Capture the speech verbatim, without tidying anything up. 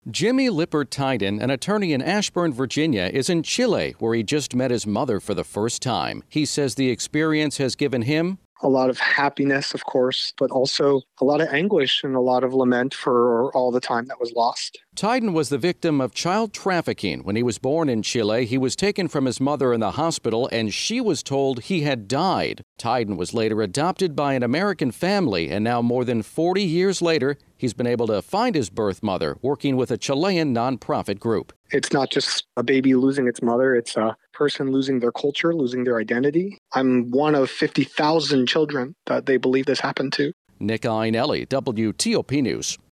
Jimmy Lippert Tyden, an attorney in Ashburn, Virginia, is in Chile, where he just met his mother for the first time. He says the experience has given him a lot of happiness, of course, but also a lot of anguish and a lot of lament for all the time that was lost. Tyden was the victim of child trafficking. When he was born in Chile, he was taken from his mother in the hospital, and she was told he had died. Tyden was later adopted by an American family, and now more than forty years later, he's been able to find his birth mother, working with a Chilean nonprofit group. It's not just a baby losing its mother, it's a person losing their culture, losing their identity. I'm one of fifty thousand children that they believe this happened to. Nick Iannelli, W T O P News.